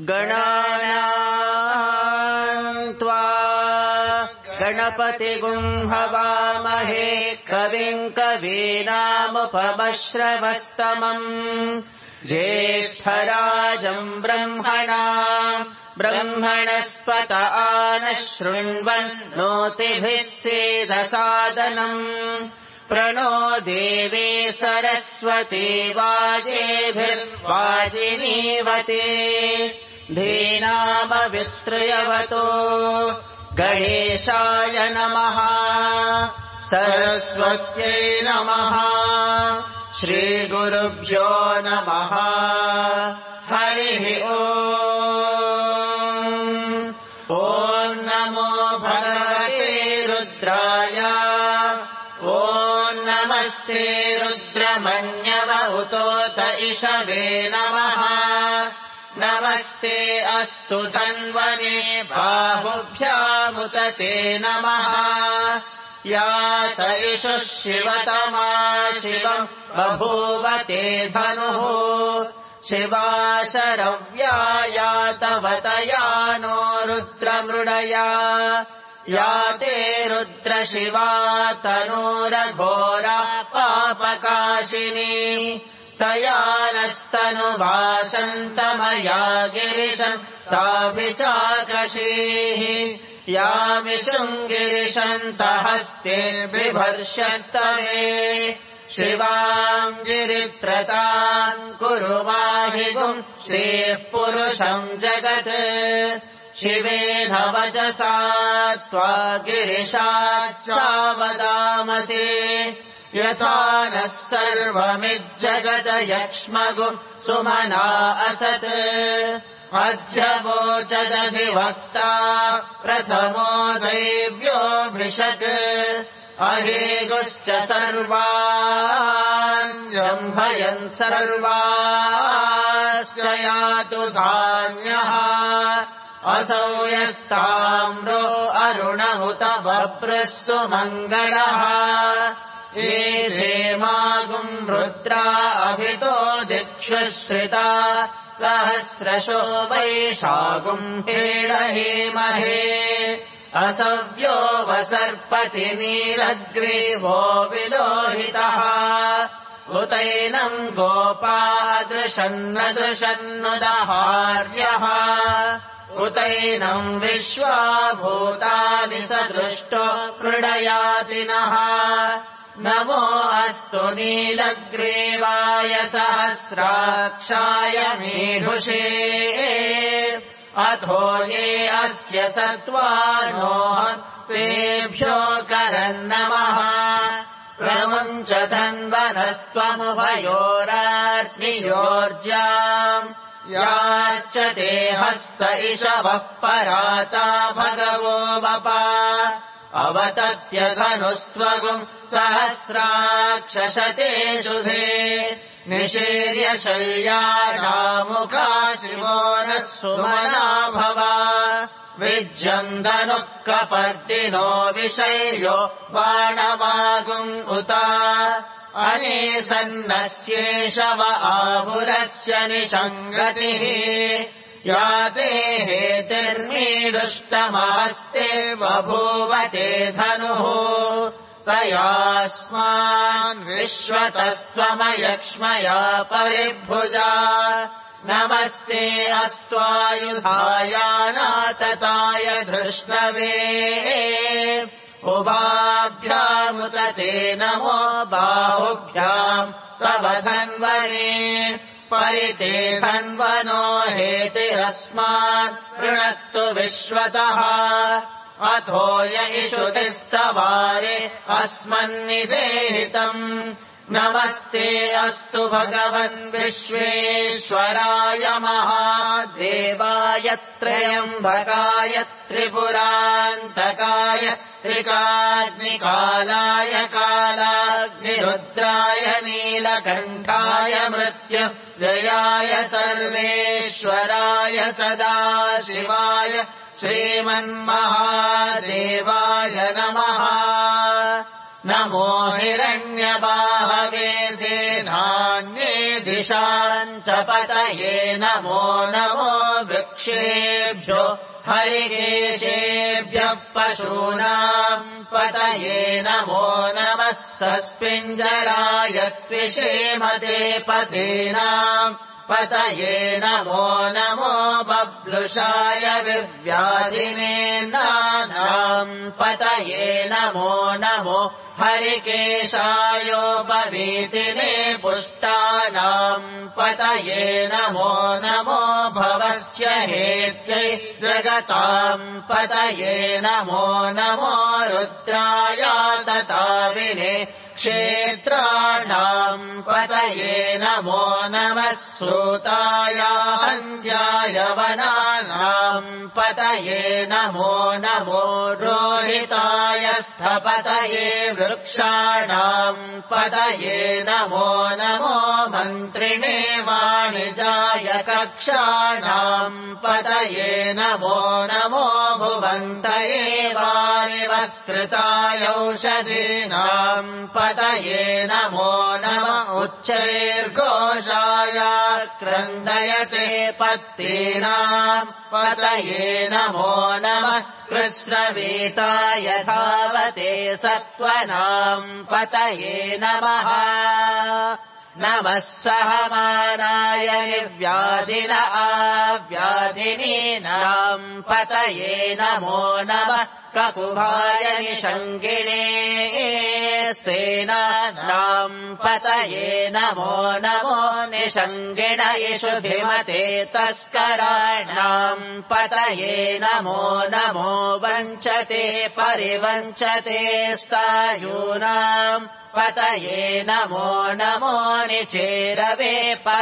गणानाम् त्वा गणपतिगुम् हवामहे कविम् कवीनामुपमश्रवस्तमम् ज्येष्ठराजम् ब्रह्मणस्पत आनः शृण्वन्नोतिभिः सेदसादनम् प्रणो देवे सरस्वती वाजेभिर्वाजिनीवते धीनामवित्रयवतो गणेशाय नमः सरस्वत्यै नमः श्रीगुरुभ्यो नमः हरिः ॐ नमो भगवते रुद्राय ॐ नमस्ते रुद्रमण्यव उतोत इषवे नमः नमस्ते अस्तु धन्वने बाहुभ्यामुत ते नमः यात इषुः शिवतमा शिवम् बभूव ते धनुः शिवा शरव्या यातवतया नो रुद्रमृडया या ते रुद्रशिवा तनूरघोरा पापकाशिनी तया नस्तनुवासन्तमया गिरिशम् ताभिचाकशीः यामिशृङ्गिरिशन्तहस्ते बिभर्षस्तवे शिवाम् गिरिप्रताम् कुरु माहिगुम् श्रीः पुरुषम् जगत् शिवेन वचसा त्वा गिरिशाच्चावदामसि यथा नः सर्वमिज्जगदयक्ष्मगुम् सुमना असत् अध्यवोचदधिवक्ता प्रथमो दैव्योऽभिषक् अहेगुश्च सर्वाञ्जम्भयन् सर्वाश्च यातु धान्यः असौ यस्ताम्रो अरुण उत बभ्रः सुमङ्गलः ये धेमागुम् रुद्रा अभितो दिक्षुश्रिता सहस्रशो वैशागुम् हेडहेमहे असव्यो वसर्पति नीलग्रीवो विलोहितः उतैनम् गोपादृशन्नदृशन्नुदहार्यः उतैनम् विश्वाभूतानि सदृष्टो मृडयातिनः नमो अस्तु नीलग्रीवाय सहस्राक्षाय मीढुषे अथो ये अस्य सत्त्वानोऽहम् तेभ्यो करन्नमः प्रमुञ्च धन्वनस्त्वमुभयोरार्नियोर्जाम् याश्च ते हस्त इषवः पराता भगवो वपा अवतत्यधनुस्वगुम् सहस्राक्षशते शुधे निशीर्य शल्यामुखा शिवो नः सुमना भवा विज्यन्दनुः कपर्दिनो विशैर्यो बाणवागुम् उता अनेसन्नस्येषव आहुरस्य निषङ्गतिः याते हेतिर्मीडुष्टमहस्ते बभूव ते धनुः तयास्मान् विश्वतस्त्वमयक्ष्मया परिभुजा नमस्ते अस्त्वायुधायानातताय धृष्णवे उभाभ्यामुत ते नमो बाहुभ्याम् तव धन्वने परिते धन्वनो हेतिरस्मान् वृणक्तु विश्वतः अथो य इषुतिस्तवारे अस्मन्निदेहितम् नमस्ते अस्तु भगवन् विश्वेश्वराय महादेवाय त्र्यम्बकाय त्रिपुरान्तकाय त्रिकाग्निकालाय कालाग्निरुद्राय नीलकण्ठाय मृत्युञ्जयाय सर्वेश्वराय सदाशिवाय श्रीमन्महादेवाय नमः नमो हिरण्यबाहवे नान्ये दिशाम् च पतये नमो नमो वृक्षेभ्यो हरिकेशेभ्यः पशूनाम् पतये नमो नमः सस्पिञ्जराय त्विषेमते पतीनाम् पतये नमो नमो बब्लुषाय विव्याधिने नानाम् पतये नमो नमो हरिकेशायोपवीतिने पुष्टानाम् पतये नमो नमो भवस्य हेत्यै जगताम् पतये नमो नमो रुद्राय तताविने क्षेत्राणाम् पतये नमो नमः श्रुताय हन्त्याय वनानाम् पतये नमो नमो रोहिताय स्थपतये वृक्षाणाम् पतये नमो नमो मन्त्रिणे वाणिजाय कक्षाणाम् पतये नमो नमो भुवन्तये वारिवस्कृताय औषधीनाम् पतये नमो नमः उच्चैर्घोषाय क्रन्दयते पत्तीनाम् पतये नमो नमः कृस्रवीताय धावते सत्त्वनाम् पतये नमः नमः सहमानाय व्याधिन आव्याधिनीनाम् पतये नमो नमः ककुभाय निषङ्गिणे स्तेनानाम् पतये नमो नमो निषङ्गिण इषुभिमते तस्कराणाम् पतये नमो नमो वञ्चते परिवञ्चते स्तायूनाम् पतये नमो नमो निचेरवे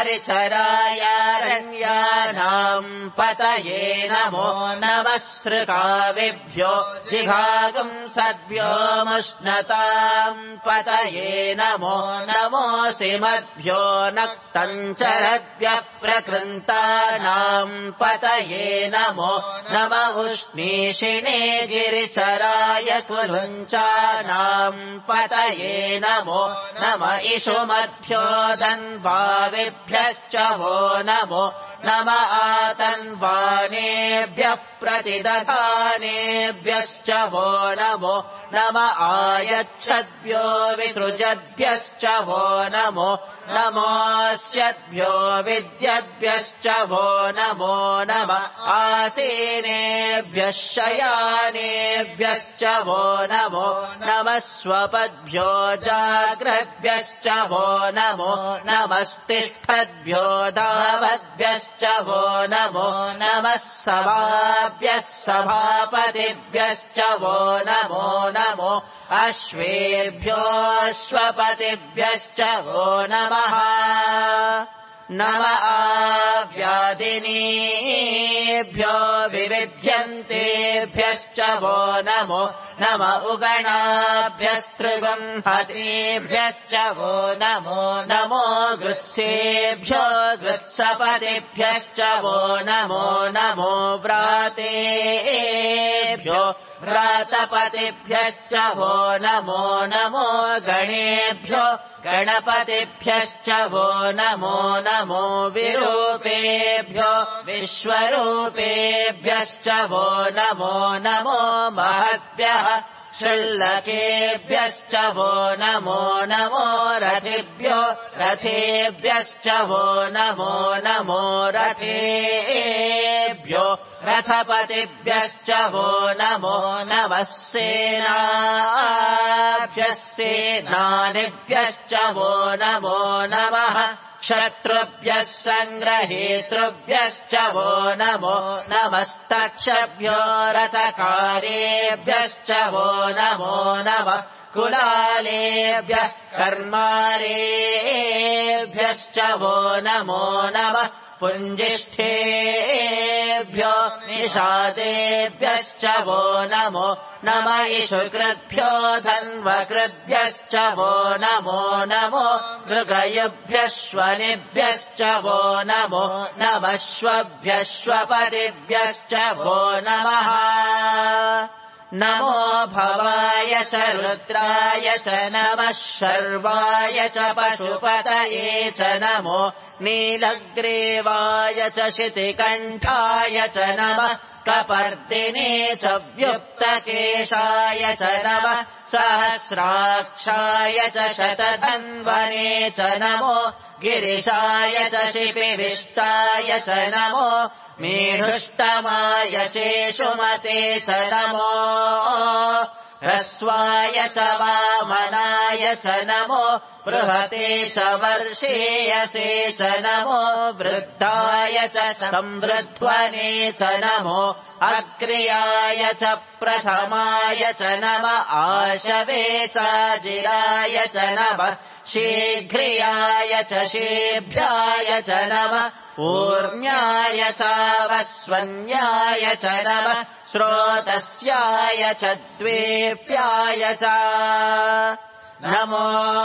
परिचरायारण्यानाम् पतये नमो नमः सृकाविभ्यो जिघागुम् सद्भ्यो मुष्णताम् पतये नमो नमोऽसिमद्भ्यो नक्तञ्चरद्भ्यः प्रकृन्तानाम् पतये नमो नम उष्णीषिणे गिरिचराय कुलुञ्चानाम् पतये नमो नम इषुमद्भ्यो दन्वाविभ्यश्च वो नमो नम आतन्वानेभ्यः प्रतिदधानेभ्यश्च वो नमो नम आयच्छद्भ्यो विसृजद्भ्यश्च वो नमो नमोऽस्यद्भ्यो विद्यद्भ्यश्च वो नमो नम आसीनेभ्यः शयानेभ्यश्च वो नमो नमः स्वपद्भ्यो जाग्रद्भ्यश्च वो नमो नमस्तिष्ठद्भ्यो धावद्भ्यश्च वो नमो नमः सभाभ्यः सभापतिभ्यश्च वो नमो नमो अश्वेभ्योऽश्वपतिभ्यश्च वो नमः नम आव्याधिनीभ्यो विविध्यन्तेभ्यश्च वो नमो नम उगणाभ्यस्त्रिगुंहतेभ्यश्च वो नमो नमो गृत्सेभ्यो गृत्सपतिभ्यश्च वो नमो नमो व्रातेभ्यो व्रातपतिभ्यश्च वो नमो नमो गणेभ्यो गणपतिभ्यश्च वो नमो नमो विरूपेभ्यो विश्वरूपेभ्यश्च वो नमो नमो महद्भ्यः शृल्लकेभ्यश्च वो नमो नमो रथिभ्यो रथेभ्यश्च वो नमो नमो रथेभ्यो रथपतिभ्यश्च वो नमो नमः सेनाभ्यः सेनानिभ्यश्च वो नमो नमः शत्रुभ्यः सङ्ग्रहेतृभ्यश्च वो नमो नमस्तक्षभ्यो रथकारेभ्यश्च वो नमो नमः कुलालेभ्यः कर्मारेभ्यश्च वो नमो नमः पुञ्जिष्ठेभ्यो निषादेभ्यश्च वो नमो नम इषुकृद्भ्यो धन्वकृद्भ्यश्च वो नमो नमो मृगयुभ्यश्वनिभ्यश्च वो नमो नमश्वभ्यश्वपतिभ्यश्च वो नमः नमो भवाय च रुद्राय च नमः शर्वाय च पशुपतये च नमो नीलग्रीवाय च शितिकण्ठाय च नमः कपर्दिने च व्युक्तकेशाय च नमः सहस्राक्षाय च शतधन्वने च नमो गिरिशाय च शिपिविष्टाय च नमो मीढुष्टमाय चेषुमते च नमो ह्रस्वाय च वामनाय च नमो बृहते च वर्षेयसे च नमो वृद्धाय च संवृध्वने च नमो अग्र्याय च प्रथमाय च नम आशवे चाजिराय च नमः शीघ्रियाय च शीभ्याय च नमः ऊर्ण्याय चावस्वन्याय च नमः श्रोतस्याय च द्वेप्याय च नमो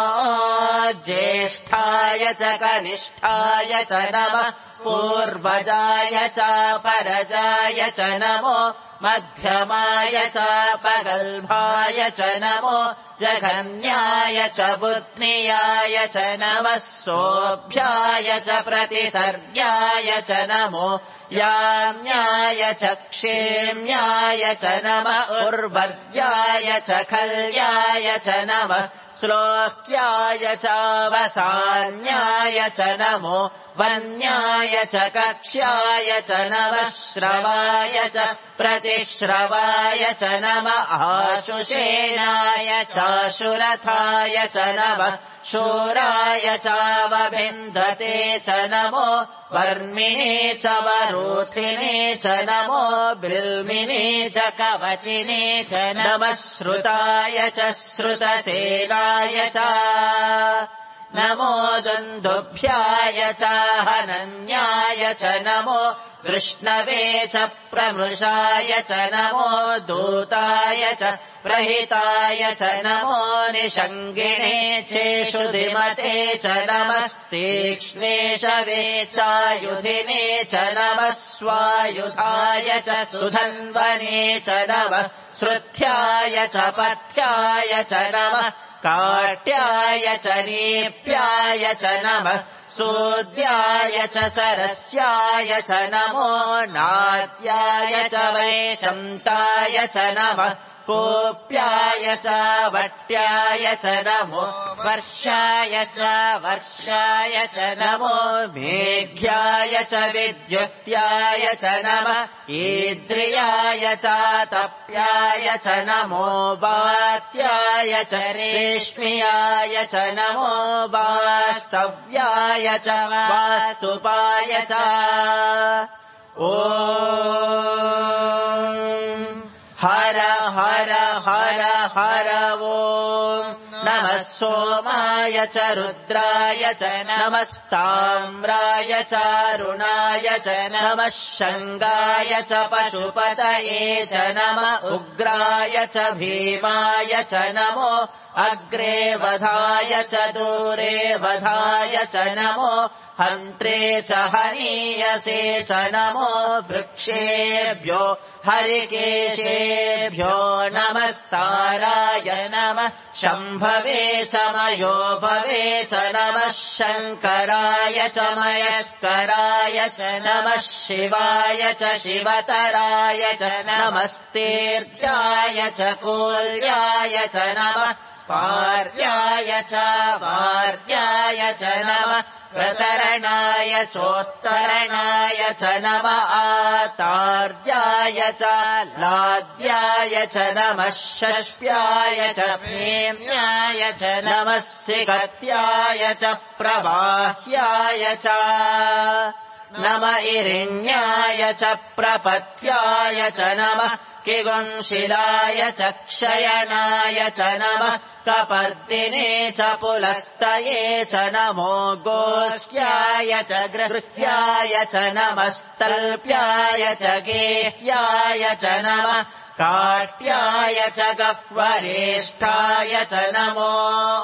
ज्येष्ठाय च कनिष्ठाय च नमः पूर्वजाय च परजाय च नमो मध्यमाय च पगल्भाय च नमो जघन्याय च बुद्ध्याय च नमः सोऽभ्याय च प्रतिसर्याय च नमो याम्याय च क्षेम्याय च नमः उर्वर्याय च खल्याय च नमः श्लोक्याय चावसान्याय च नमो वन्याय च कक्ष्याय च नमः श्रवाय च प्रतिश्रवाय च नमः आशुषेनाय चाशुरथाय च नमः शूराय चावभिन्दते च नमो वर्मिणे च वरूथिने च नमो बिल्मिने च कवचिने च नमः श्रुताय च श्रुतसेनाय च नमो दुन्दुभ्याय च हनन्याय च नमो कृष्णवे च प्रमृषाय च नमो दूताय च प्रहिताय च नमो निषङ्गिणे चेषुधिमते च नमस्तीक्ष्णेशवे चायुधिने च नमः स्वायुधाय च सुधन्वने च नमः श्रुत्याय च पथ्याय च नमः काट्याय च नीप्याय च नमः सूद्याय च सरस्याय च नमो नाद्याय च वैशन्ताय च नमः कोप्याय च वट्याय च नमो वर्षाय च नमो मेघ्याय च विद्युत्याय च नमः ईद्रियाय च तप्याय च नमो वात्याय च रेश्म्याय च नमो वास्तव्याय च वास्तुपाय च ॐ हर हर हर हर ॐ नमः सोमाय च रुद्राय च नमस्ताम्राय चारुणाय च नमः शङ्गाय च पशुपतये च नमः उग्राय च भीमाय च नमो अग्रे वधाय च दूरे वधाय च नमो हन्त्रे च हनीयसे च नमो वृक्षेभ्यो हरिकेशेभ्यो नमस्ताराय नमः शम्भवे च मयोभवे च नमः शङ्कराय च मयस्कराय च नमः शिवाय च शिवतराय च नमस्तेऽर्ध्याय च कूल्याय च नमः पार्याय च वार्याय च नमः प्रतरणाय चोत्तरणाय च नमः आतार्याय च लाद्याय च नमः षष्प्याय च प्रेम्याय च नमः सिकत्याय च प्रवाह्याय च नम इरिण्याय च प्रपत्याय च नमः किगुंशिलाय च क्षयनाय च नमः कपर्दिने च पुलस्तये च नमो गोष्ठ्याय च गृह्याय च नमस्तल्प्याय च गेह्याय च नमः काट्याय च गह्वरेष्ठाय च नमो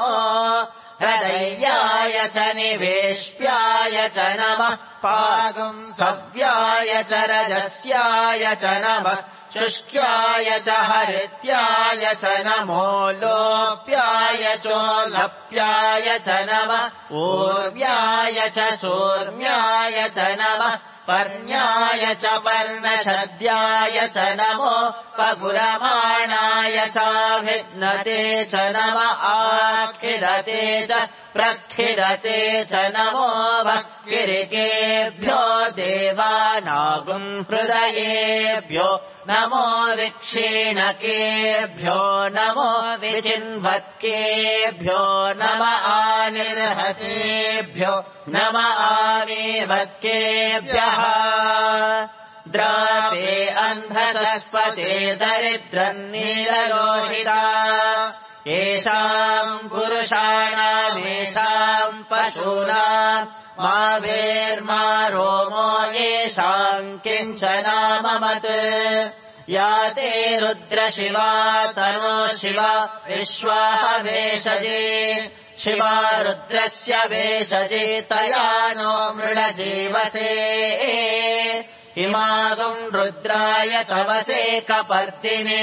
हृदयाय च निवेश्याय च नमः पागुंसव्याय च रजस्याय च नमः शुष्क्याय च हरित्याय च नमो लोप्याय चोलप्याय च नमः ऊर्व्याय च सूर्म्याय च नमः पर्ण्याय च पर्णशद्याय च नमो पगुरमाणाय चाभिघ्नते च नमः आखिरते च प्रखिरते च नमो भक्तिरिकेभ्यो देवानागुम् हृदयेभ्यो नमो विक्षीणकेभ्यो नमो विचिन्वत्केभ्यो नम आनिर्हतेभ्यो नम आमीवत्केभ्यः द्रापे अन्धतस्पते दरिद्रन्नीललोहिता येषाम् पुरुषाणामेषाम् पशूनाम् मा भेर्मा रोमो येषाम् किञ्चनाममत् या ते रुद्रशिवा तनो शिवा विश्वाः भेषजे शिवा रुद्रस्य भेषजे तया नो मृडजीवसे इमागुम् रुद्राय तवसे कपर्दिने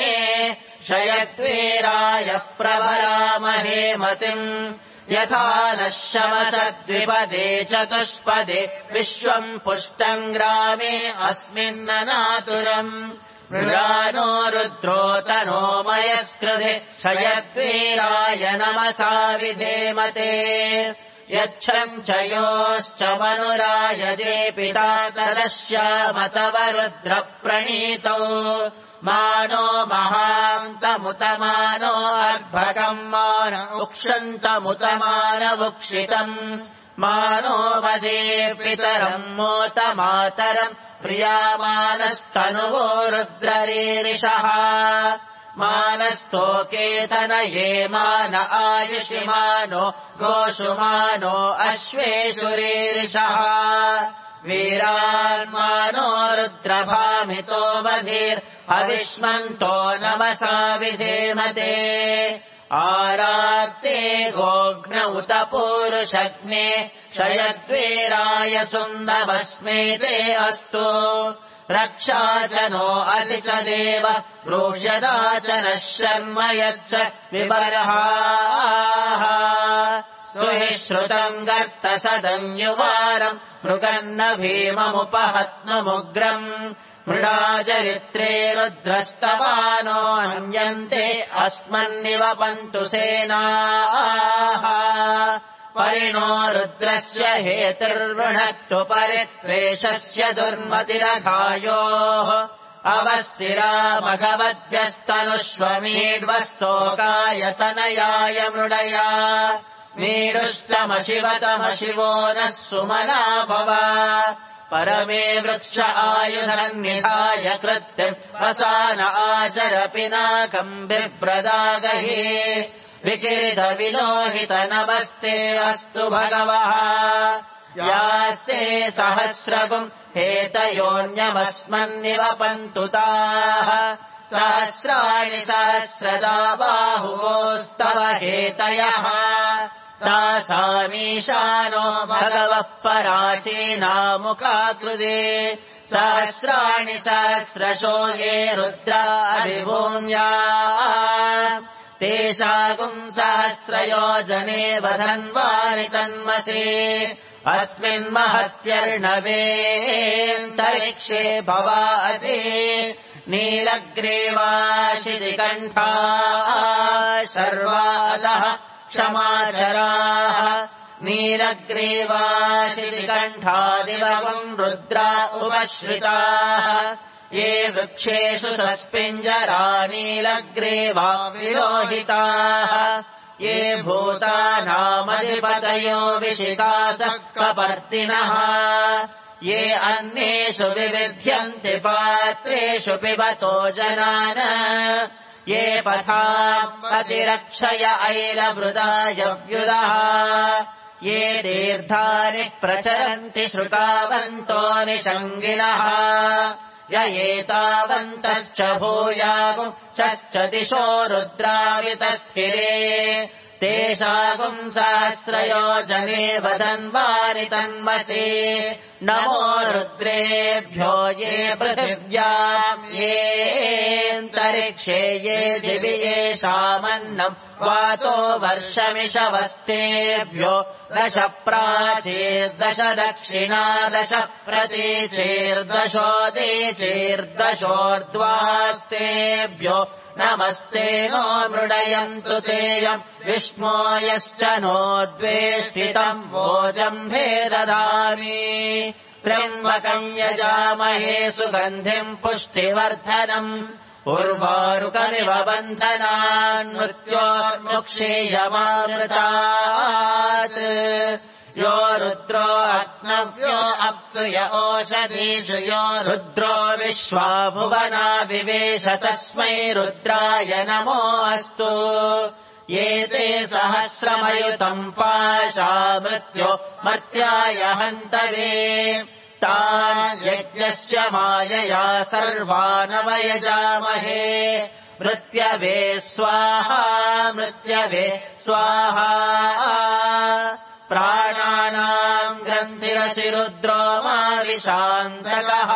शयत्वेराय प्रबलामहे मतिम् यथा नः शमसद्विपदे चतुष्पदे विश्वम् पुष्टम् ग्रामे अस्मिन्ननातुरम् मृडानो रुद्रो तनो मयस्कृते शयत्वेराय नमसा विधेमते यच्छम् च योश्च मनुरायजे पिता तदश्यामतव रुद्रप्रणीतौ मानो महान्तमुतमानो अर्भकम् मान उक्षन्तमुतमानवुक्षितम् मानो वदे पितरम् मोतमातरम् प्रियामानस्तनुवो रुद्ररीरिषः मानस्तोकेतनये मान आयुषिमानो गोषुमानो अश्वेषुरीरिषः वीरान्मानो रुद्रभामितो वधीर्हविष्मन्तो नमसा विधेमते आरात्ते गोघ्न उत पूरुषग्ने क्षयद्वीराय सुन्दमस्मे ते अस्तु रक्षा च नो असि च देव ब्रूह्यदा च नः शर्म यच्च विबर्हाः सुहि श्रुतम् गर्तसदन्युवारम् मृगन्न भीममुपहत्नुमुग्रम् मृडाचरित्रे रुद्रस्तवानो अन्यन्ते अस्मन्निवपन्तु सेनाः परिणो रुद्रस्य हेतिर्वृणक्तु परित्वेषस्य दुर्मतिरघायोः अवस्तिरा मघवद्भ्यस्तनुष्वमीड्वस्तोकायतनयाय मृडया मीडुष्टमशिवतमशिवो नः सुमना भव परमे वृक्ष आयुधन्निधाय कृत्यम् वसान आचर पिनाकम् बिभ्रदागहि विकिरितविलोहित नमस्ते अस्तु भगवः यास्ते सहस्रगुम् हेतयोऽन्यमस्मन्निवपन्तु ताः सहस्राणि सहस्रदा बाहुवोस्तव हेतयः तासामीशानो भगवः पराचीनामुखाकृते सहस्राणि सहस्रशो ये रुद्रा अधिभूम्या तेषागुम् सहस्रयोजने वधन्वानि तन्मसे अस्मिन्महत्यर्णवेऽन्तरिक्षे भवाति नीलग्रीवाशितिकण्ठा शर्वादः क्षमाचराः नीलग्रीवाशितिकण्ठादिवगुम् रुद्रा उपश्रिताः ये वृक्षेषु सस्पिञ्जरा नीलग्रीवा विलोहिताः ये भूतानामधिपतयो विशिखासः कपर्दिनः ये अन्येषु विविध्यन्ति पात्रेषु पिबतो जनान ये पथाम् प्रतिरक्षय ऐलमृदायव्युदः ये तीर्थानि प्रचरन्ति श्रुतावन्तो निषङ्गिणः य एतावन्तश्च भूयागुम् शश्च दिशो रुद्रावितस्थिरे तेषागुम् सहस्रयोजने वदन्वानि तन्मसि नमो रुद्रेभ्यो ये पृथिव्याम् येऽन्तरिक्षे ये दिवि येषामन्नम् वातो वर्षमिषवस्तेभ्यो 10 प्राचीर्दश दक्षिणादश प्रतीचीर्दशोदीचीर्दशोर्ध्वास्तेभ्यो नमस्ते नो मृडयन्तु तेयम् विष्णो यश्च नो द्वेष्टितम् वोजम्भे ददामि त्र्यम्बकम् यजामहे सुगन्धिम् पुष्टिवर्धनम् उर्वारुकमिव बन्धनान् मृत्योर्मुक्षीयमामृतात् यो रुद्रो अग्नव्यो अप्सुय ओषधीषु यो रुद्रो विश्वा भुवना विवेश तस्मै रुद्राय नमो अस्तु ये ते सहस्रमयुतम् पाशा मृत्यो मर्त्याय हन्तवे तान् यज्ञस्य मायया सर्वानवयजामहे मृत्यवे स्वाहा मृत्यवे स्वाहा प्राणानाम् ग्रन्थिरसि रुद्रो मा विशान्तकः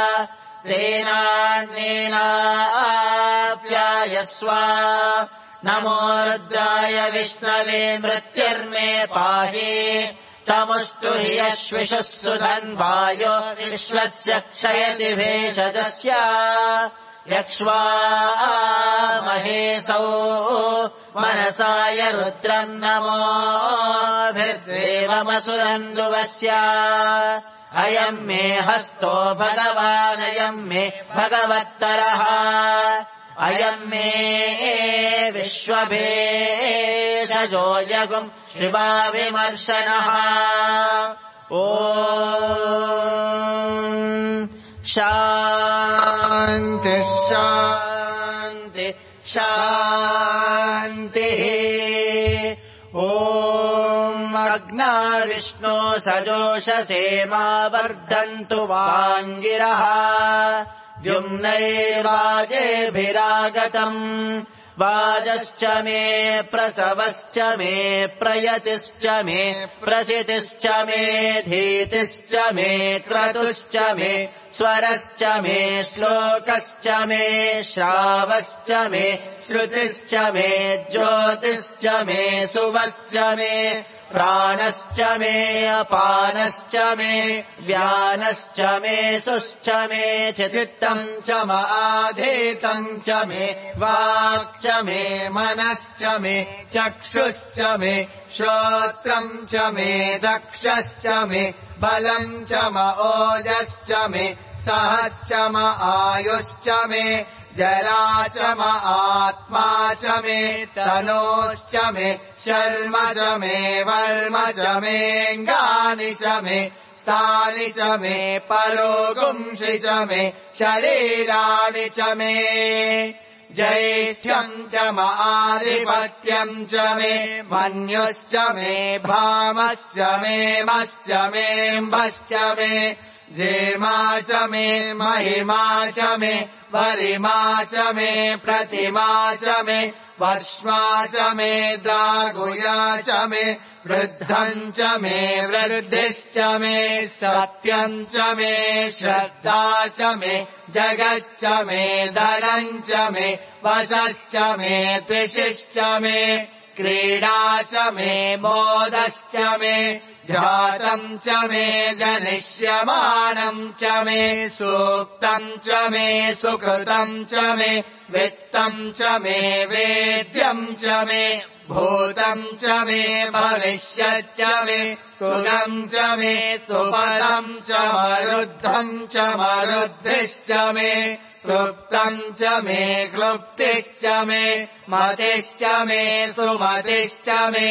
तेनान्नेनाप्यायस्व नमो रुद्राय विष्णवे मृत्युर्मे पाहि तमुष्टु हि यश्विषुः सुधन्वायो विश्वस्य क्षयति भेषजस्य यक्ष्वा महेशौ मनसाय रुद्रम् नमोभिर्देवमसुरन्दुवस्य अयम् मे हस्तो भगवानयम् मे भगवत्तरः अयम् मे विश्वभेषजो यगुम् शिवाविमर्शनः ॐ शान्ति शान्ति शान्तिः ॐ अग्ना विष्णो सजोषसे मा वर्धन्तु वाङ्गिरः द्युम्नैर्वाजेभिरागतम् वाजश्च मे प्रसवश्च मे प्रयतिश्च मे प्रसितिश्च मे धीतिश्च मे क्रतुश्च मे स्वरश्च मे श्लोकश्च मे श्रावश्च मे श्रुतिश्च मे ज्योतिश्च मे सुवश्च मे प्राणश्च मे अपानश्च मे व्यानश्च मे सुश्च मे चित्तम् च माधीतम् च मे वाक् च मे मनश्च मे चक्षुश्च मे श्रोत्रम् च मे दक्षश्च मे बलम् च म ओजश्च मे सहश्च म आयुश्च मे जरा च म आत्मा च मे तनोश्च मे शर्म च मे वर्म च मेऽङ्गानि च मे स्थानि च मे परोगुंषि च मे शरीराणि च मे ज्येष्ठ्यम् च म आधिपत्यम् च मे मन्युश्च मे भामश्च मे मश्च मेऽम्भश्च मे जेमा च मे महिमा च मे वरिमा च मे प्रतिमा च मे वर्ष्मा च मे द्रागुया च मे वृद्धम् च मे वृद्धिश्च मे सत्यम् च मे श्रद्धा च मे जगच्च मे धनम् च मे वशश्च मे द्विषिश्च मे क्रीडा च मे मोदश्च मे जातम् च मे जनिष्यमानम् च मे सूक्तम् च मे सुकृतम् च मे वित्तम् च मे वेद्यम् च मे भूतम् च मे भविष्यच्च मे सुगम् च मे सुपदम् च मरुद्धम् च मरुद्धिश्च मे क्लुप्तम् च मे क्लुप्तिश्च मे मतिश्च मे सुमतिश्च मे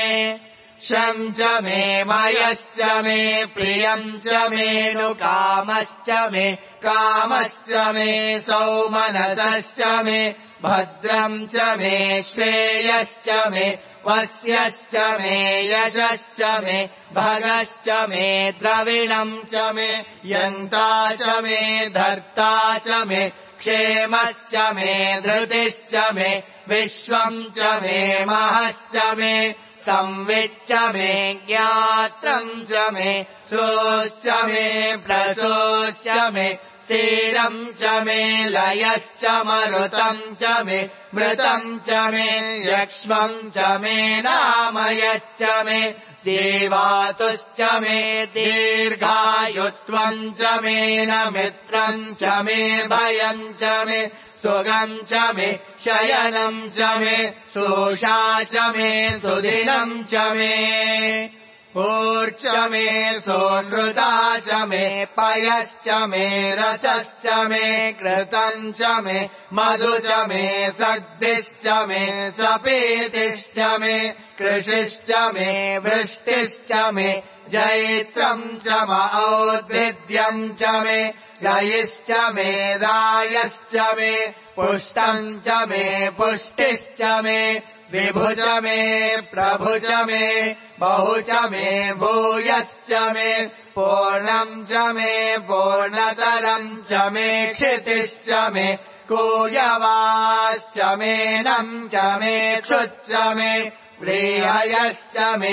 शम् च मे मयश्च मे प्रियम् च मे नुकामश्च मे कामश्च मे सौमनसश्च मे भद्रम् च मे श्रेयश्च मे वस्यश्च मे यशश्च मे भगश्च मे द्रविणम् च मे यन्ता च मे धर्ता च मे क्षेमश्च मे धृतिश्च मे विश्वम् च मे महश्च मे संविच्च मे ज्ञात्रम् च मे सोश्च मे प्रसोश्च मे क्षीरम् च मे लयश्च मरुतम् च मे मृतम् च मे यक्ष्मम् च मे नामयच्च मे जीवातुश्च मे दीर्घायुत्वम् च मे न मित्रम् च मे भयम् च मे सुगम् च मे शयनम् च मे सोषा च मे सुदिनम् च मे ऊर्च मे सोनृता च मे पयश्च मे रसश्च मे कृतम् च मे मधु च मे सद्दिश्च मे सपीतिश्च मे कृषिश्च मे वृष्टिश्च मे जैत्रम् च औद्भिद्यम् च मे रयिश्च मे रायश्च मे पुष्टम् च मे पुष्टिश्च मे विभु च मे प्रभु च मे बहु च मे भूयश्च मे पूर्णम् च मे पूर्णतरम् च मे क्षितिश्च मे कूयवाश्च मेनम् च मे क्षुच्च मे व्रीहयश्च मे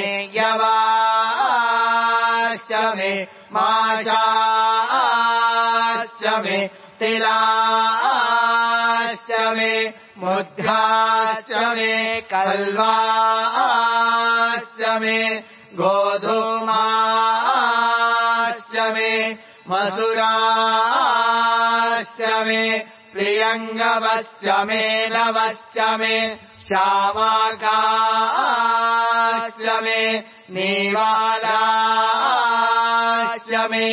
यवाश्च मे माशाश्च मे तिलाश्च मे मुद्गाश्च मे कल्वाश्च मे गोधूमाश्च मे मसुराश्च मे प्रियङ्गवश्च मे नवश्च मे श्यामाकाश्च मे नीवालाश्च मे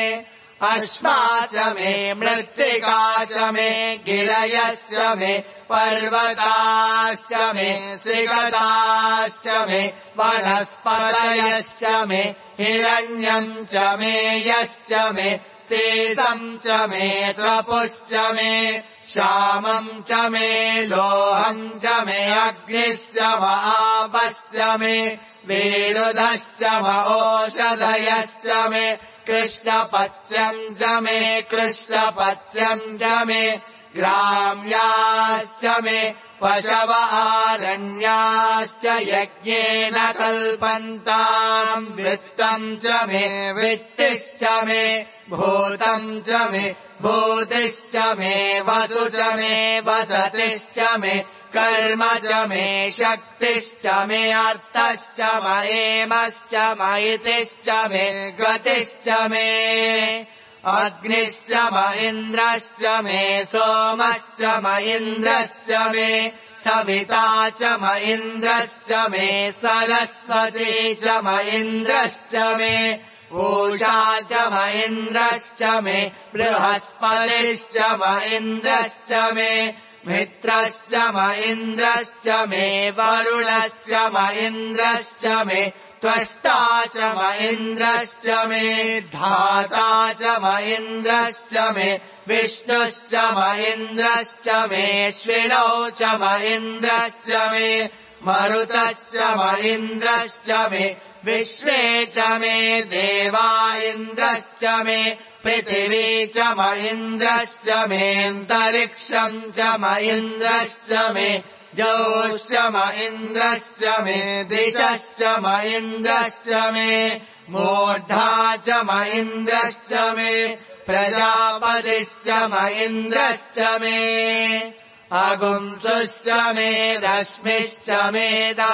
अश्वा च मे मृत्तिका च मे गिरयश्च मे पर्वताश्च मे श्रीगताश्च मे वनस्पतयश्च मे हिरण्यम् च मे यश्च मे शीतम् च मे तपुश्च मे श्यामम् च मे लोहम् च मे अग्निश्च आपश्च मे विरुधश्च ओषधयश्च मे कृष्णपच्यम् च मे कृष्णपच्यम् च मे ग्राम्याश्च मे पशव आरण्याश्च यज्ञेन कल्पन्ताम् वित्तम् च मे वित्तिश्च मे भूतम् च मे भूतिश्च मे वसु च मे वसतिश्च मे कर्म च मे शक्तिश्च मे अर्थश्च महेमश्च महितिश्च मे गतिश्च मे अग्निश्च महेन्द्रश्च मे सोमश्च महेन्द्रश्च मे सविता च महेन्द्रश्च मे सरस्वती च महेन्द्रश्च मे पूषा च महेन्द्रश्च मे बृहस्पतिश्च महेन्द्रश्च मे मित्रश्च महेन्द्रश्च मे वरुणश्च महेन्द्रश्च मे त्वष्टा च महेन्द्रश्च मे धाता च महेन्द्रश्च मे विष्णुश्च महेन्द्रश्च मे श्विनौ च महेन्द्रश्च मे मरुतश्च महेन्द्रश्च मे विश्वे च मे देवा इन्द्रश्च मे पृथिवी च महेन्द्रश्च मेऽन्तरिक्षम् च महेन्द्रश्च मे जोश्च महेन्द्रश्च मे दिशश्च महेन्द्रश्च मे मूर्धा च महेन्द्रश्च मे प्रजापतिश्च महेन्द्रश्च मे अगुंसुश्च मे रश्मिश्च मे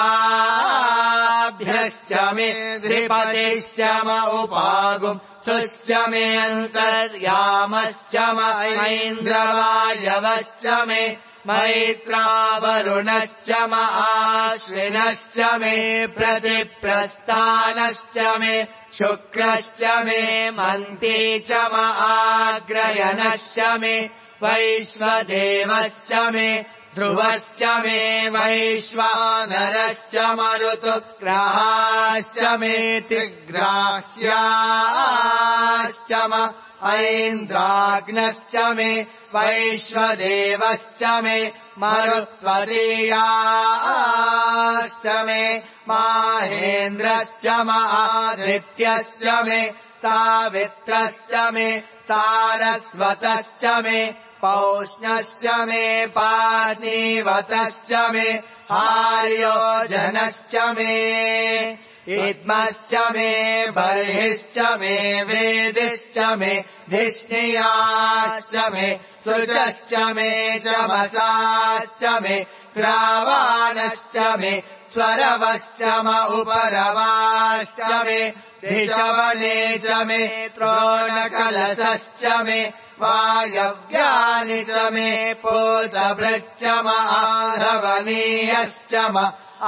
दाभ्यश्च मे द्विपतिश्च म उपागुंसुश्च मे अन्तर्यामश्च महेन्द्रवायवश्च मे मैत्रावरुणश्च म आश्विनश्च मे प्रतिप्रस्थानश्च मे शुक्रश्च मे मन्ती च म आग्रयणश्च मे वैश्वदेवश्च मे ध्रुवश्च मे वैश्वानरश्च मरुतुग्राश्च मे तिग्राह्याश्च म ऐन्द्राग्नश्च मे वैश्वदेवश्च मे मरुत्वदीयाश्च मे माहेन्द्रश्च म आदित्यश्च मे सावित्रश्च मे सारस्वतश्च मे पौष्ण्यश्च मे पार्थिवतश्च मे हार्योजनश्च मे इद्मश्च मे बर्हिश्च मे वेदिश्च मे धिष्णियाश्च मे सृजश्च मे चमसाश्च मे ग्रावाणश्च मे स्वरवश्च म उपरवाश्च मे धिषवने च मे त्रोणकलशश्च मे वायव्यानि च मे पूतभृच्च म आधवनीयश्च म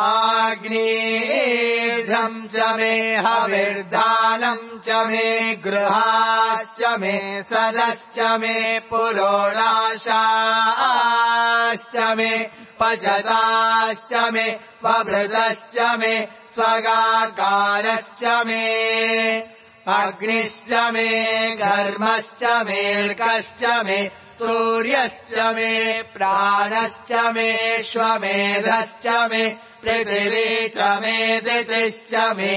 आग्नेयम् च मे हविर्दानम् च मे गृहाश्च मे सदश्च मे पुरोडाशाश्च मे पचताश्च मे वभृतश्च मे स्वगाकारश्च मे अग्निश्च मे घर्मश्च मेऽर्कश्च मे सूर्यश्च मे प्राणश्च मे श्वमेधश्च मे पृथिवी च मे दितिश्च मे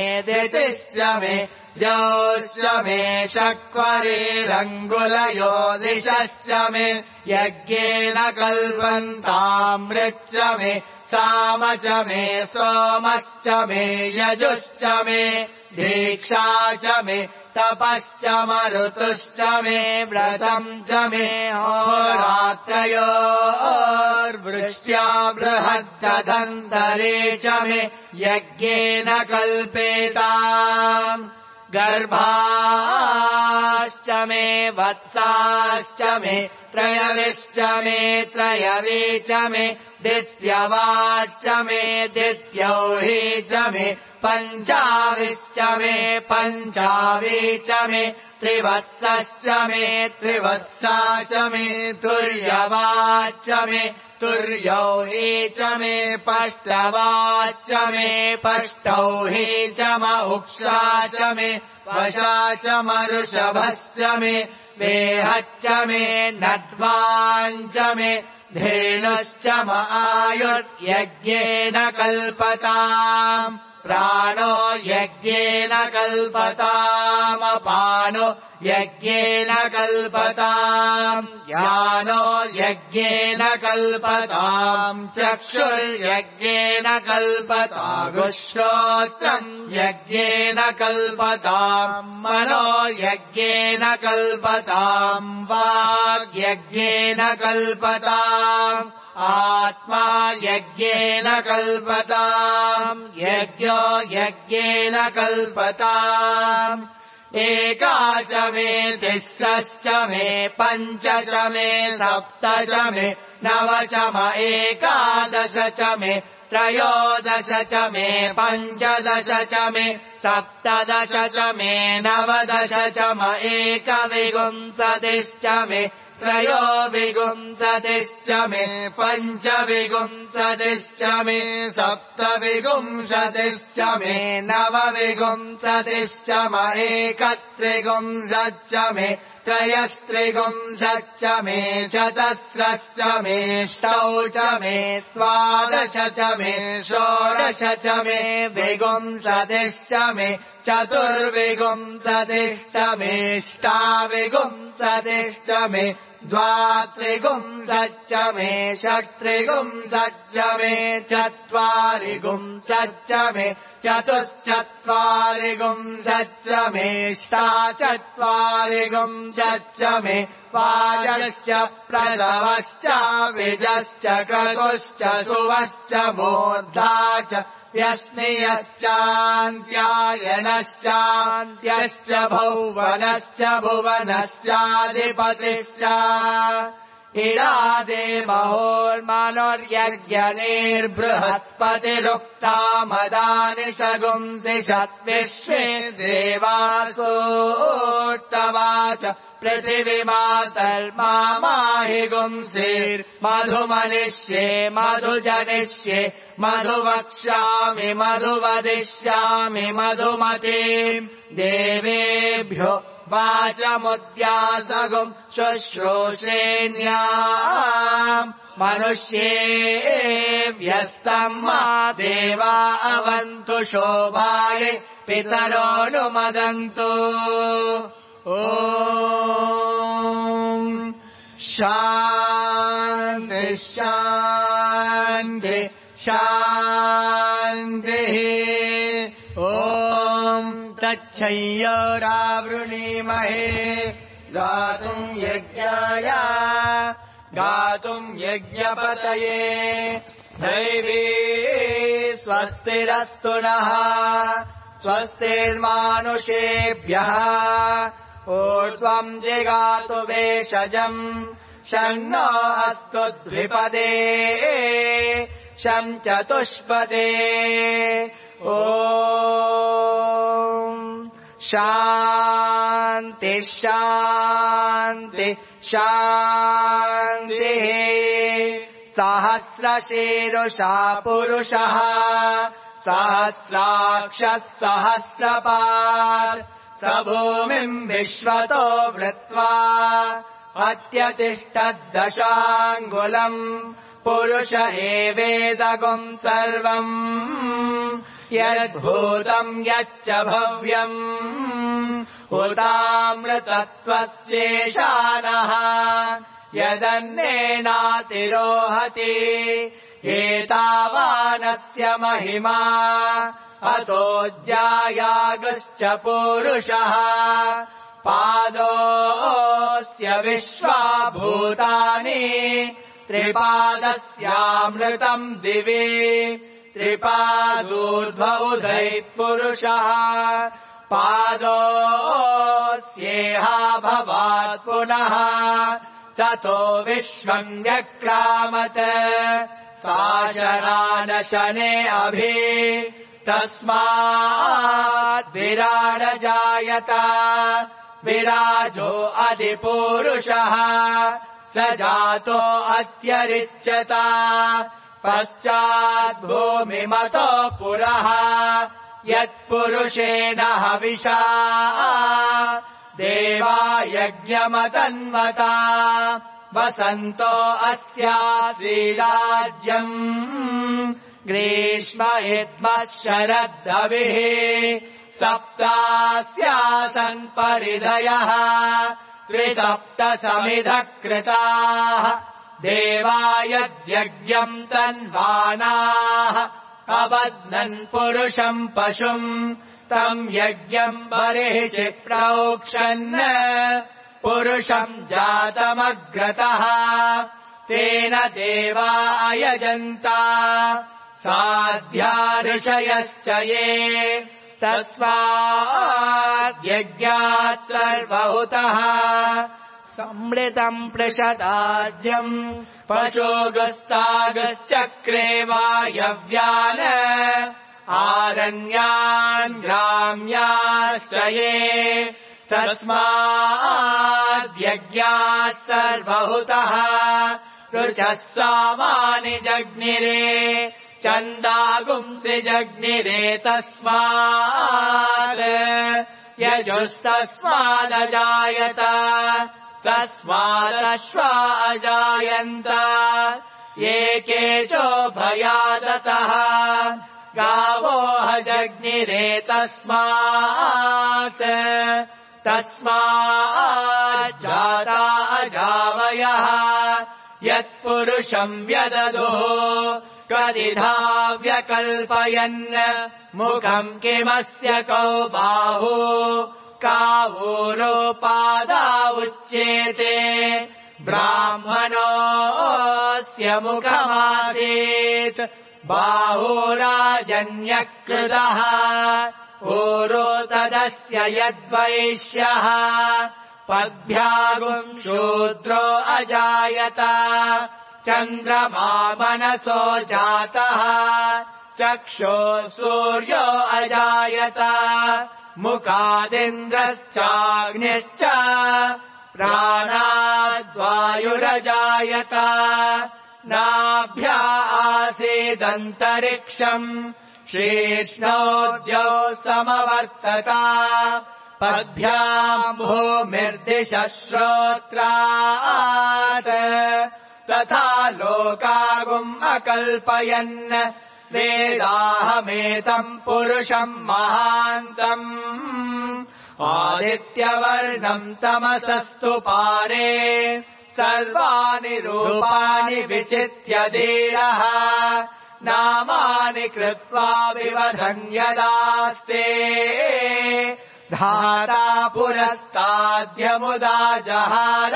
द्यौश्च मे शक्वरेरङ्गुलयो दिशश्च मे यज्ञेन कल्पन्तामृच्च मे साम च मे सोमश्च मे यजुश्च मे दीक्षा च मे तपश्च मरुतुश्च मे व्रतम् च मे होरात्रयोर्वृष्ट्या बृहद्दधन्तरे च मे यज्ञेन कल्पेताम् गर्भाश्च मे वत्साश्च मे त्रयविश्च मे त्रयवी च मे दित्यवाच्च मे दित्यौही च मे पञ्चाविश्च मे पञ्चावी च मे त्रिवत्सश्च मे त्रिवत्सा च मे तुर्यवाच्च मे तुर्यौही च मे पष्टवाच्च मे पष्टौही च म उक्षा च मे वशा च मरुषभश्च मे वेहच्च मे नड्वाञ्च मे धेनुश्च म आयुर्यज्ञेन कल्पताम् प्राणो यज्ञेन कल्पतामपानो यज्ञेन कल्पताम् ज्ञानो यज्ञेन कल्पताम् चक्षुर्यज्ञेन कल्पतागुश्रोत्रम् यज्ञेन कल्पताम् मनो यज्ञेन कल्पताम् वाग्यज्ञेन कल्पताम् आत्मा यज्ञेन कल्पताम् यज्ञो यज्ञेन कल्पताम् एका च मे तिस्रश्च मे पञ्च च मे सप्त च मे नव च म एकादश च मे त्रयोदश च मे पञ्चदश च मे सप्तदश च मे नवदश च म एकविंशतिश्च मे त्रयोविंशतिश्च मे पञ्चविंशतिश्च मे सप्तविंशतिश्च मे नवविंशतिश्च म एकत्रिंशच्च मे त्रयस्त्रिंशच्च मे चतस्रश्च मे ष्टौ च मे द्वादश च मे षोडश च मे विंशतिश्च मे चतुर्विंशतिश्च मे ष्टाविंशतिश्च मे द्वात्रिंशच्च मे षट्त्रिंशच्च मे चत्वारिंशच्च मे चतुश्चत्वारिंशच्च मे ष्टाचत्वारिंशच्च मे वाजश्च प्रसवश्च विजश्च क्रतुश्च सुवश्च मूर्धा च व्यस्नियश्चान्त्यायनश्चान्त्यश्च भौवनश्च भुवनश्चाधिपतिश्च इरादे महोर्मनुर्यज्ञनेर्बृहस्पतिरुक्ता मदानि शगुंसि षद्विश्वे देवासोर्तवाच पृथिवीमातर्माहि गुंसेर्मधुमनिष्ये मधुजनिष्ये मधुवक्ष्यामि मधुवदिष्यामि मधुमतीम् देवेभ्यो वाचमुद्यासगुम् शुश्रूषेण्याम् मनुष्येभ्यस्तम् मा देवा अवन्तु शोभाय पितरोऽनुमदन्तु ॐ शान्ति शान्ति शान्तिः ॐ तच्छय्यावृणीमहे गातुम् यज्ञाय गातुम् यज्ञपतये दैवी स्वस्तिरस्तु नः स्वस्तिर्मानुषेभ्यः ऊर्ध्वम् जिगातु भेषजम् शन्नो अस्तु द्विपदे शं चतुष्पदे ॐ शान्ति शान्ति शान्तिः सहस्रशीरुषा पुरुषः सहस्राक्षः सहस्रपात् स भूमिम् विश्वतो वृत्वा अत्यतिष्ठद्दशाङ्गुलम् पुरुष एवेदगुम् सर्वम् यद्भूतम् यच्च भव्यम् उतामृतत्वस्येषानः यदन्नेनातिरोहति एतावानस्य महिमा अतो ज्यायागश्च पुरुषः पादोऽस्य विश्वाभूतानि त्रिपादस्यामृतम् दिवि त्रिपादूर्ध्वौधैः पुरुषः पादोऽस्येहा भवात् पुनः ततो विश्वम् व्यक्रामत् साशरानशने अभि तस्मात् विराडजायत विराजो अधिपुरुषः स जातो अत्यरिच्यत पश्चात् भूमिमतो पुरः यत्पुरुषेण हविषा देवा यज्ञमतन्वता वसन्तो अस्यासीराज्यम् ग्रीष्म इद्मः शरद्धविः सप्तास्यासन् परिधयः त्रिसप्तसमिधः कृताः देवा यद्यज्ञम् तन्वानाः अबध्नन् पुरुषम् पशुम् तम् यज्ञम् बर्हिषि प्रोक्षन् पुरुषम् जातमग्रतः तेन देवा अयजन्ता साध्या ऋषयश्च ये तस्माद्यज्ञात् सर्वहुतः संमृतम् पृषदाज्यम् पशोगस्तागश्चक्रे वायव्यान् आरण्यान् ग्राम्याश्च ये तस्माद्यज्ञात् सर्वहुतः ऋचः सामानि जग्निरे चन्दागुंसि जग्निरे तस्मात् यजुस्तस्मादजायत तस्मादश्वा अजायन्त ये केचोभयादतः गावो हजग्निरे तस्मात् तस्माज्जाता अजावयः यत्पुरुषम् व्यदधुः कदिधा व्यकल्पयन् मुखम् किमस्य कौ बाहु कावूरोपादा उच्येते ब्राह्मणोऽस्य मुखमासीत् बाहुराजन्यकृतः ऊरो तदस्य यद्वैश्यः पद्भ्यागुम् शूद्रो अजायत चन्द्रमा मनसो जातः चक्षो सूर्यो अजायत मुखादिन्द्रश्चाग्निश्च प्राणाद्वायुरजायत नाभ्या आसीदन्तरिक्षम् शीर्ष्णोद्यौ समवर्तता पद्भ्याम् भूमिर्दिशः श्रोत्रात् तथा लोकागुम् अकल्पयन् वेदाहमेतम् पुरुषम् महान्तम् आदित्यवर्णम् तमसस्तु पारे सर्वाणि रूपाणि विचित्य धीरः नामानि कृत्वा विवधन्यदास्ते धाता पुरस्ताद्यमुदा जहार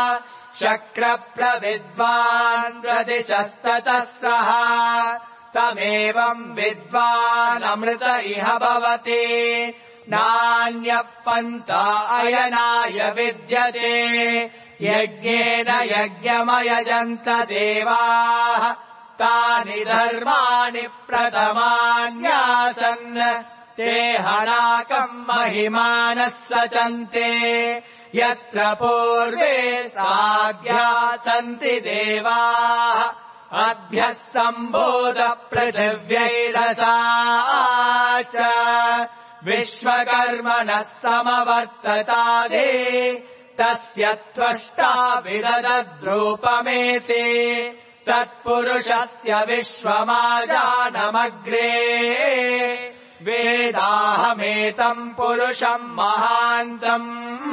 शक्रप्रविद्वान् प्रदिशस्ततस्रः तमेवम् विद्वानमृत इह भवति नान्यः पन्था अयनाय विद्यते यज्ञेन यज्ञमयजन्त देवाः तानि धर्माणि प्रथमान्यासन् ते हनाकम् महिमानः सचन्ते यत्र पूर्वे साध्या सन्ति देवाः अभ्यः सम्भूत पृथिव्यैरसा च विश्वकर्मणः समवर्ततादे तस्य त्वष्टा विदधद्रूपमेति तत्पुरुषस्य विश्वमाजानमग्रे वेदाहमेतम् पुरुषम् महान्तम्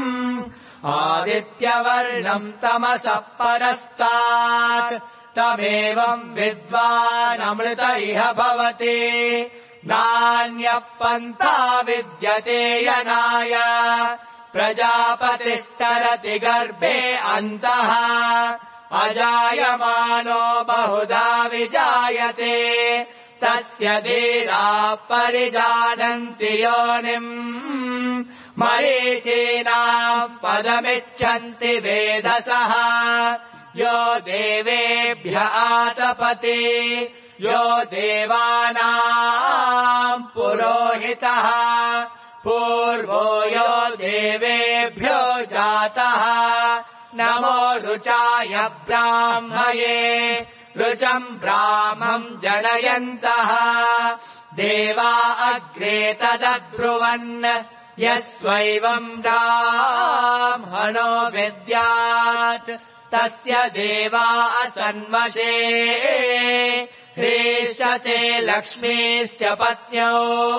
आदित्यवर्णम् तमसः परस्तात् तमेवम् विद्वानमृत इह भवति नान्यः पन्था विद्यते यनाय प्रजापतिश्चरति गर्भे अन्तः अजायमानो बहुधा विजायते तस्य धीराः परिजानन्ति योनिम् मरीचीनाम् पदमिच्छन्ति वेधसः यो देवेभ्य आतपति यो देवानाम् पुरोहितः पूर्वो यो देवेभ्यो जातः नमो रुचाय ब्राह्मये रुचम् ब्राह्मम् जनयन्तः देवा अग्रे तदब्रुवन् यस्त्वैवम् ब्राह्मणो विद्यात् तस्य देवा असन्वशे ह्रीष्यते लक्ष्मीश्च पत्न्यो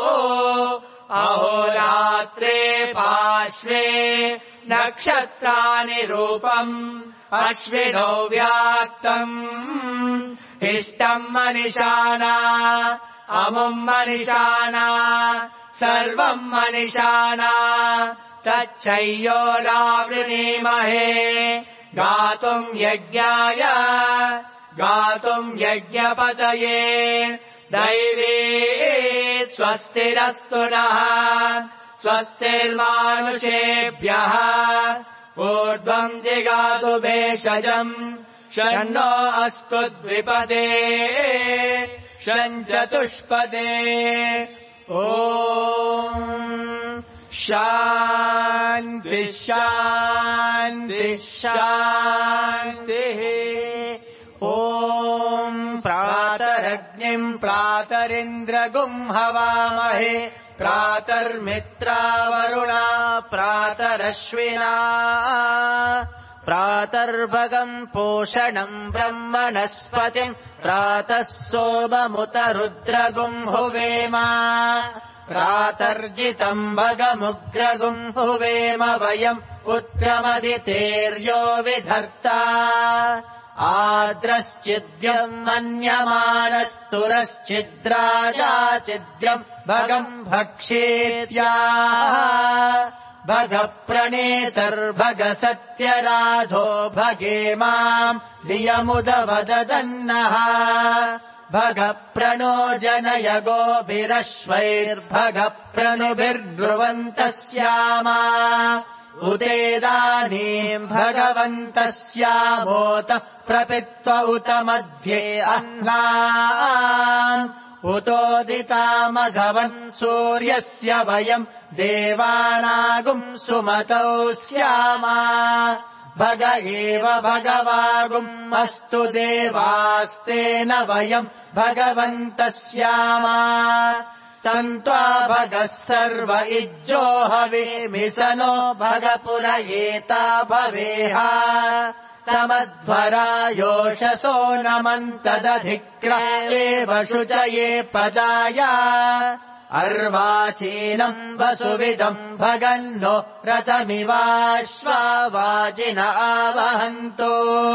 अहोरात्रे पार्श्वे नक्षत्राणि रूपम् अश्विनो व्याक्तम् इष्टम् मनिषाणा अमुम् मनिषाणा सर्वम् मनिषाणा तच्छय्योरावृणीमहे गातुम् यज्ञाय गातुम् यज्ञपतये दैवे स्वस्तिरस्तु नः स्वस्तिर्मानुषेभ्यः ऊर्ध्वम् जिगातु भेषजम् षण्णो अस्तु द्विपदे षञ्चतुष्पदे ॐ शान्ति शान्ति शान्तिः ॐ प्रातरग्निम् प्रातरिन्द्रगुम् हवामहे प्रातर्मित्रावरुणा प्रातरश्विना प्रातर्भगम् पोषणम् ब्रह्मणस्पतिम् प्रातः सोममुत रुद्रगुम् हुवेम प्रातर्जितम् भगमुग्रगुम् हुवेम वयम् पुत्रमदितेर्यो विधर्ता आद्रश्चिद्यम् मन्यमानस्तुरश्चिद्राजाचिद्यम् भगम् भक्षेत्या भगप्रणेतर्भगसत्यराधो भगे माम् धियमुदवददन्नः भगप्रणो जनय गोभिरश्वैर्भगप्रणुभिर्ब्रुवन्तः स्यामा उतेदानीम् भगवन्तः स्यामोत प्रपित्व उत मध्ये अह्नाम् उतोदितामघवन् सूर्यस्य वयम् देवानागुम् सुमतौ स्यामा भग एव भगवागुम् अस्तु देवास्तेन वयम् भगवन्तः स्यामा तन्त्वा भगः सर्व इज्जो हवेमिसनो भगपुरयेता भवेह समध्वरा योषसो नमन्तदधिक्रायेव शुचये पदाय अर्वाचीनम् वसुविदम् भगन्नो रथमिवाश्वावाजिन आवहन्तो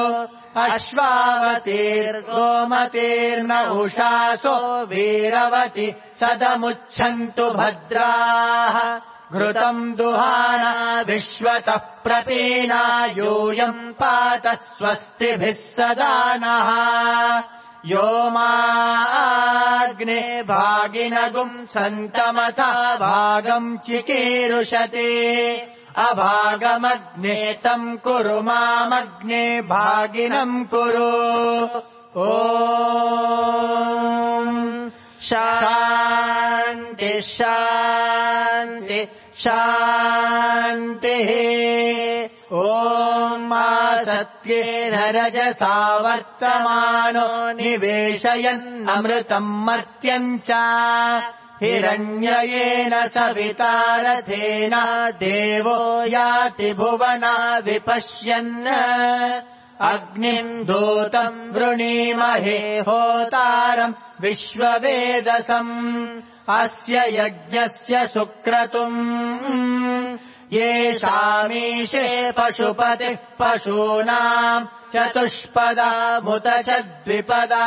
अश्वावतीर्गोमतीर्न उषासो वीरवति सदमुच्छन्तु भद्राः घृतम् दुहाना विश्वतः प्रपीना यूयम् पात स्वस्तिभिः सदा नः यो माग्ने भागिनगुम् सन्तमथा भागम् चिकीरुषते अभागमग्ने तम् कुरु मामग्ने भागिनम् कुरु ॐ शान्ति शान्ति शान्तिः ॐ सत्येन रजसा वर्तमानो निवेशयन्नमृतम् मर्त्यम् च हिरण्ययेन सविता रथेन देवो याति भुवना विपश्यन् अग्निम् दूतम् वृणीमहे होतारम् विश्ववेदसम् अस्य यज्ञस्य सुक्रतुम् येषामीशे पशुपतिः पशूनाम् चतुष्पदामुत च द्विपदा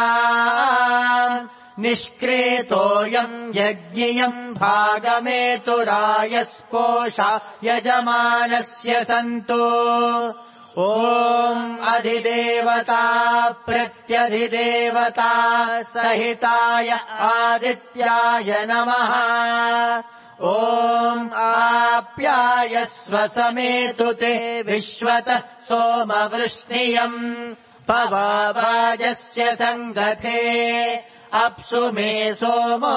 निष्क्रेतोऽयम् यज्ञियम् भागमेतुरायस्पोषा यजमानस्य सन्तो ॐ अधिदेवता प्रत्यधिदेवता सहिताय आदित्याय नमः ॐ आप्यायस्व समेतु ते विश्वतः सोमवृष्णियम् पवावाजस्य सङ्गथे अप्सु मे सोमो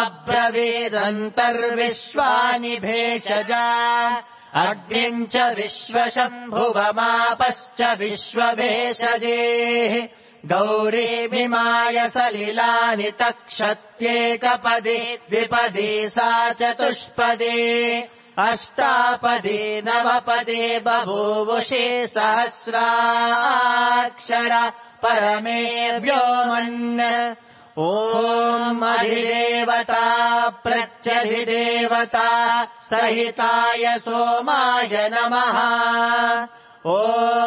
अब्रवीदन्तर्विश्वानि भेषजा अग्निम् च विश्वशम्भुवमापश्च विश्वभेषजेः गौरीमिमाय सलिलानि तक्षत्येकपदे द्विपदे सा चतुष्पदे अष्टापदे नवपदे बभूवुषे सहस्राक्षरा परमे व्योमन् ॐ अधिदेवता प्रत्यधिदेवता सहिताय सोमाय नमः ॐ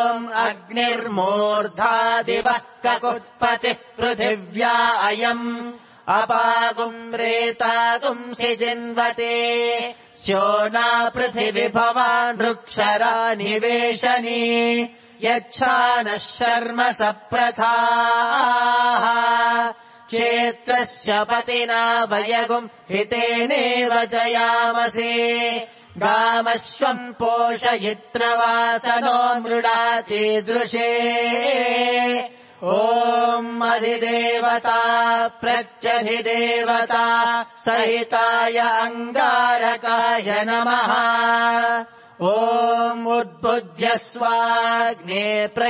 अग्निर्मूर्धादिवः ककुत्पतिः पृथिव्या अयम् अपागुम् रेतागुंसि जिन्वते स्योना पृथिवी भवान् वृक्षरा निवेशनी यच्छानः शर्म सप्रथाः क्षेत्रस्य पतिना वयगुम् हितेनेव जयामसे गामश्वम् पोषयित्रवासनो मृडातीदृशे ॐ अधिदेवता प्रत्यधिदेवता सहिताय अङ्गारकाय नमः ॐ उद्बुध्यस्वाग्ने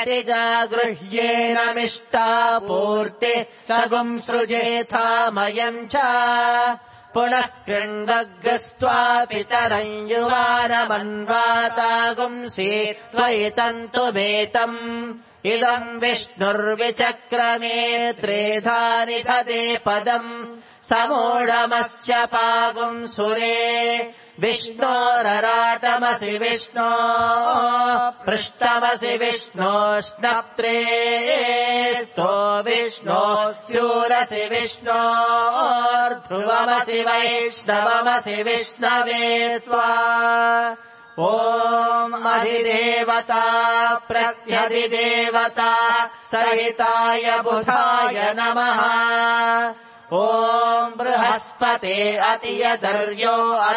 प्रतिजागृह्येनमिष्टापूर्ते सगुम् सृजेथामयम् च पुनः कृण्वग्स्त्वा पितरम् युवानमन्वातागुंसि त्वयि तन्तुमेतम् इदम् विष्णुर्विचक्रमे त्रेधा निधते पदम् समूढमस्य पागुम् सुरे विष्णोरराटमसि विष्णो पृष्ठमसि विष्णो स्नप्त्रे स्तो विष्णो स्यूरसि विष्णोर्ध्रुवमसि वैष्णवमसि विष्णवे त्वा ॐ अधिदेवता प्रत्यधिदेवता सहिताय बुधाय नमः ॐ बृहस्पते अतियदर्यो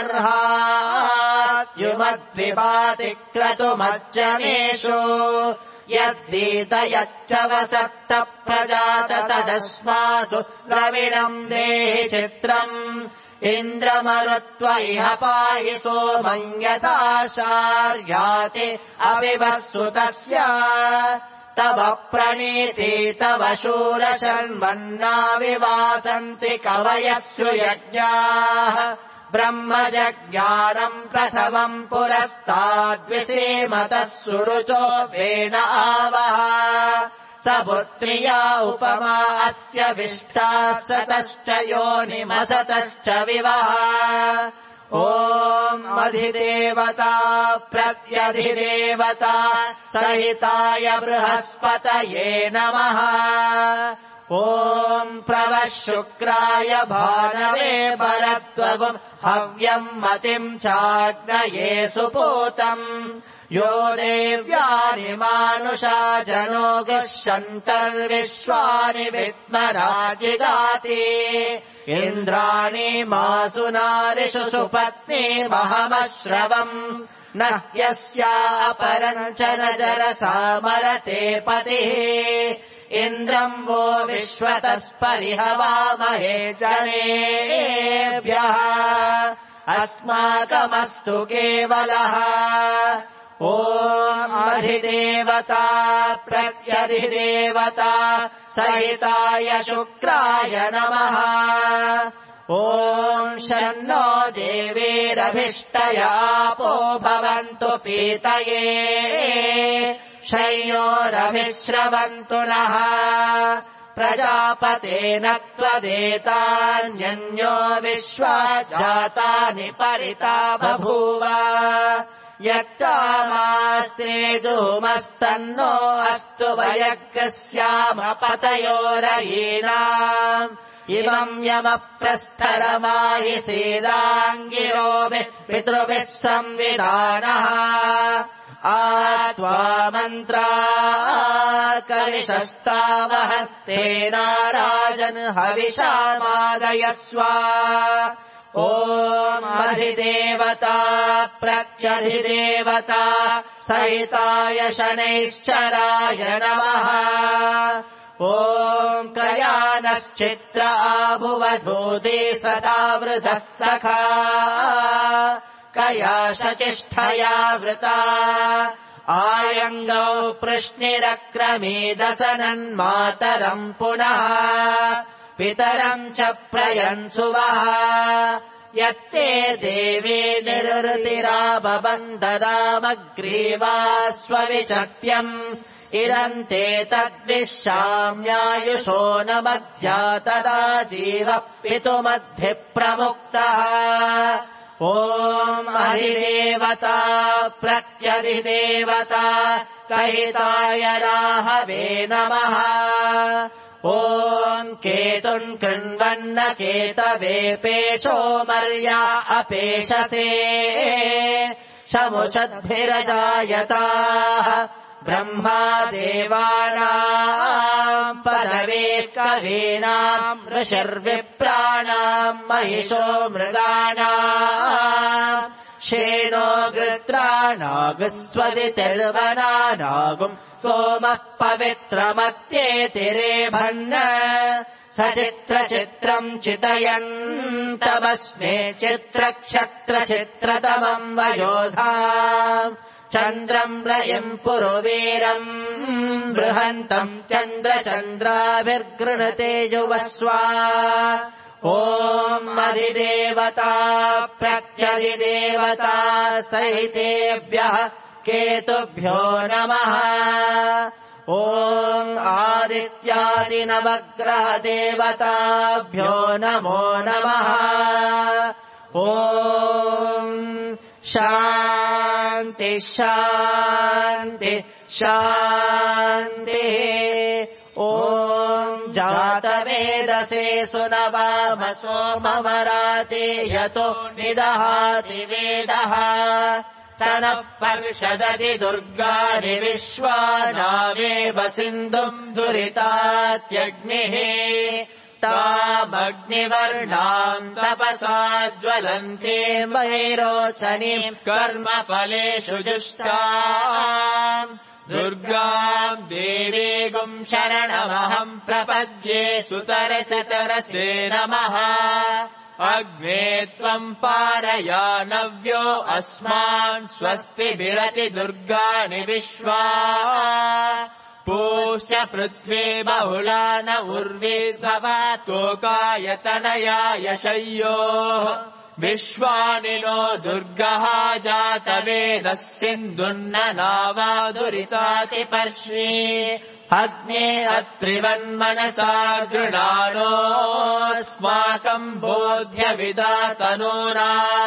अर्हाद्युमद्विपातिक्रतुमज्जनेषु यद्दीतयच्च वसत्त प्रजात तदस्मासु द्रविणम् देहि चित्रम् इन्द्रमरुत्व इह पाहि सोमम् यथाशार्याति अविवत्सुतस्य तव प्रणीति तव शूरशर्मन्ना विवासन्ति कवयः सुयज्ञाः ब्रह्मजज्ञानम् प्रथमम् पुरस्ताद्विसीमतः सुरुचो वेण आवः सपुत्र्या उपमा अस्य विष्टा सतश्च योनिमसतश्च विवः ॐ अधिदेवता प्रत्यधिदेवता सहिताय बृहस्पतये नमः ॐ प्रवः शुक्राय भानवे परत्वगुम् हव्यम् मतिम् चाग्नये सुपूतम् यो देव्यानि मानुषा जनो गच्छन्तर्विश्वानि विद्मराजिगाति इन्द्राणि मासुनारिषु सुपत्नी महमश्रवम् न ह्यस्यापरम् च न जरसामरते पतिः इन्द्रम् वो विश्वतस्परिहवामहे जनेभ्यः अस्माकमस्तु केवलः ॐ अधिदेवता प्रत्यधिदेवता सहिताय शुक्राय नमः ॐ शन्नो देवीरभिष्टयापो भवन्तु पीतये शय्योरभिश्रवन्तु नः प्रजापतेन त्वदेतान्यन्यो विश्वा जातानि परिता बभूव यत्तामास्ते धूमस्तन्नो अस्तु वयग्स्यामपतयोरयीनाम् इमम् यमप्रस्थरमाहि सीदाङ्गिरोभिः पितृभिः संविधानः आत्वा मन्त्रा कविशस्तावह तेना राजन् हविषामादयस्व ॐ अधिदेवता प्रत्यधिदेवता सहिताय शनैश्चराय नमः ॐ कयानश्चित्र आभुवधूते सदावृतः सखा कया शचिष्ठया वृता आयङ्गौ पृश्निरक्रमेदसनन्मातरम् पुनः पितरम् च प्रयन्सुवः यत्ते देवे निरृतिराबबन्धदामग्रीवा स्वविचत्यम् इरन्ते तद्विश्याम्यायुषो न मध्या तदा जीवः पितुमद्धिप्रमुक्तः ॐ अधिदेवता प्रत्यधिदेवता सहिताय राहवे नमः ॐ केतुम् कृण्वन्न केतवे पेशो मर्या अपेशसे शमुषद्भिरजायताः ब्रह्मा देवानाम् पदवे कवीनाम् ऋषिर्विप्राणाम् महिषो मृगाणाम् शेनो गृत्राणागुस्वदितिर्वनानागुम् सोमः पवित्रमत्येतिरेभन्न सचित्रचित्रम् चितयन्तमस्मे चित्रक्षत्रचित्रतमम् वयोधा चन्द्रम् रयम् पुरुवीरम् बृहन्तम् चन्द्रचन्द्राभिर्गृह्णते युवस्वा ॐ अधिदेवता प्रत्यधिदेवता सहितेभ्यः केतुभ्यो नमः ॐ आदित्यादिनवग्रहदेवताभ्यो नमो नमः ॐ शान्ति शान्ति शान्तिः ॐ जातवेदसे सुनवाम सोमवराते यतो निदहाति वेदः स नः पर्षदति दुर्गाणि विश्वानावेव सिन्धुम् दुरितात्यग्निः तामग्निवर्णाम् तपसा ज्वलन्ते वैरोचनीम् कर्मफलेषु जुष्टाम् दुर्गाम् देवीगुम् शरणमहम् प्रपद्ये सुतरसे नमः अग्ने त्वम् पारयानव्यो अस्मान् स्वस्ति विरति दुर्गाणि विश्वा पूष्य पृथ्वी बहुला न उर्वीर्भवा तोकायतनयाय शय्योः विश्वानि नो दुर्गः जातवेदः सिन्धुर्न नावादुरितातिपर्षि अग्ने अत्रिवन्मनसा गृणानोऽस्माकम् बोध्यविदातनूना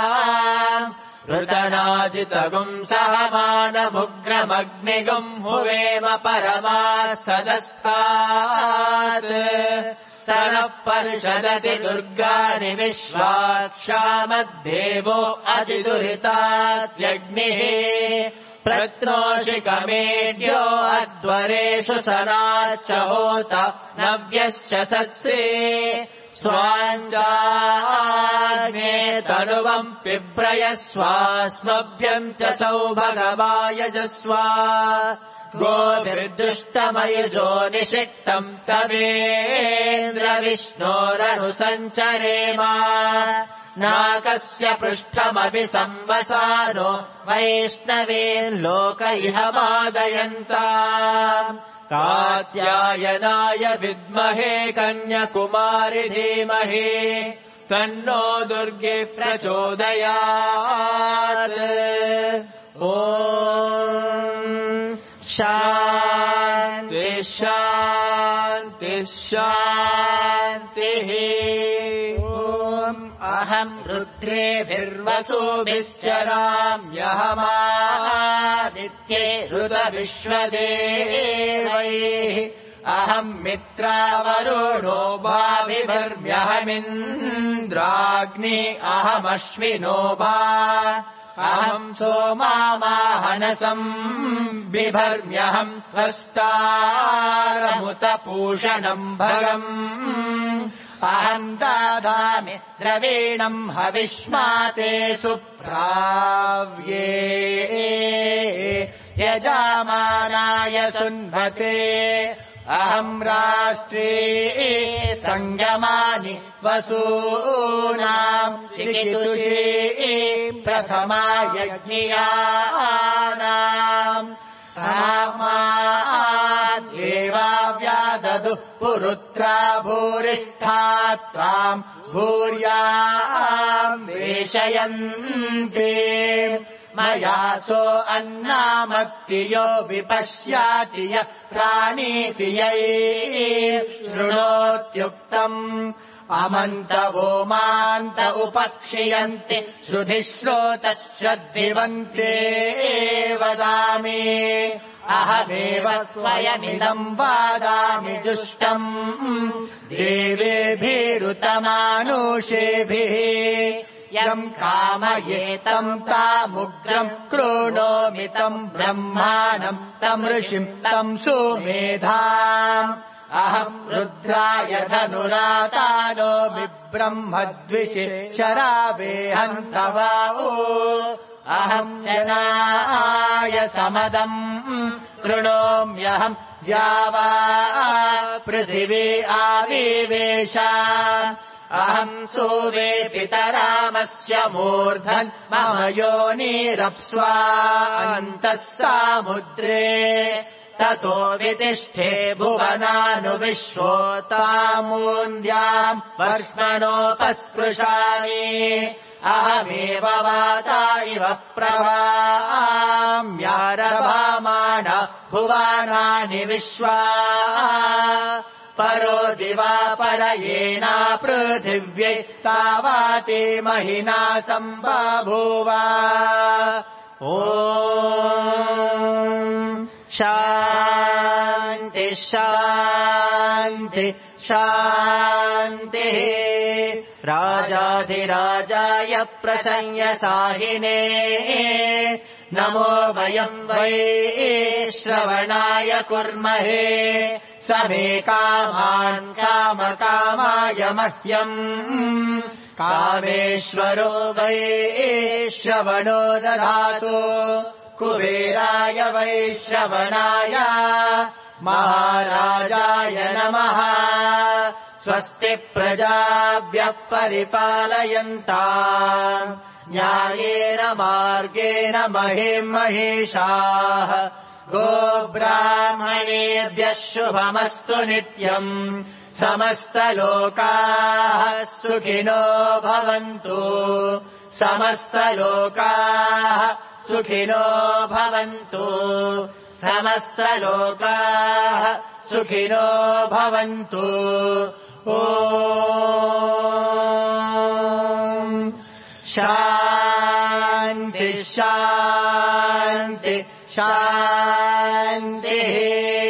ऋतनाजितगुम् सहमानमुग्रमग्निगुम् हुवेम परमास्तदस्तात् स नः पर्षदति दुर्गाणि विश्वाक्षामद्देवो अतिदुरितात्यग्निः प्रत्नोषिकमेढ्यो अध्वरेषु सनाच्च होत नव्यश्च सत्से स्वाञ्चाग्ने तनुवम् पिप्रयस्वास्मभ्यम् च सौभगवायजस्व गोभिर्दुष्टमयुजो निषिक्तम् तवेन्द्रविष्णोरनुसञ्चरेम नाकस्य पृष्ठमपि संवसानो वैष्णवेल्लोक इह मादयन्ता कात्यायनाय विद्महे कन्याकुमारि धीमहि तन्नो दुर्गे प्रचोदयात् ॐ शान्ति शान्ति शान्तिः अहम् रुद्रेभिर्वसुभिश्चराम्यहमादित्ये ऋतविश्वदेवैः अहम् मित्रावरुणो भाभिभर्म्यहमिन्द्राग्नि अहमश्विनो भा अहम् सोमामाहनसम् बिभर्म्यहम् त्वष्टारमुतपूषणम् भगम् अहम् दादामि द्रवीणम् हविष्माते सुप्राव्ये यजामानाय सुन्वते अहम् राष्ट्रे संयमानि वसूनाम् चिकितुषे प्रथमा यज्ञियानाम् एवाव्याददुः पुरुत्रा भूरिष्ठात्राम् भूर्याम् वेशयन्ते मया सो अन्नामत्तियो विपश्याति यः प्राणीति यै शृणोत्युक्तम् अमन्तवो मान्त उपक्षियन्ति श्रुधिश्रोतः श्रद्धिवन्ते वदामि अहमेव स्वयमिदम् वादामि जुष्टम् देवेभिरुतमानुषेभिः यम् कामयेतम् तामुग्रम् कृणोमि तम् ब्रह्माणम् तम् ऋषिम् तम् सुमेधाम् अहम् रुद्राय धनुरातानो बिब्रह्मद्विषे शरावेहन्तवाओ अहम् जनाय समदम् कृणोम्यहम् द्यावा पृथिवी आविवेश अहम् सोवे पितरामस्य मूर्धन् मम योनिरप्स्वा अन्तः सामुद्रे ततो वितिष्ठे भुवनानुविश्वोतामून्द्याम् वर्ष्मणोपस्पृशामि अहमेव वाता इव प्रवाम्यारभामाण भुवनानि विश्वा परो दिवा परयेना पृथिव्यै तावाते महिना सम्बभूव ॐ शान्ति शान्ति शान्तिः राजाधिराजाय प्रसंयसाहिने नमो वयम् वै श्रवणाय कुर्महे समे कामान् कामकामाय मह्यम् कामेश्वरो वै श्रवणो दधातु कुबेराय वै श्रवणाय महाराजाय नमः स्वस्ति प्रजाभ्यः परिपालयन्ताम् न्यायेन मार्गेण महीम् महिषाः गोब्राह्मणेभ्यः शुभमस्तु नित्यम् समस्तलोकाः सुखिनो भवन्तु समस्तलोकाः सुखिनो भवन्तु समस्तलोकाः सुखिनो भवन्तु ॐ शान्ति शान्ति शान्तिः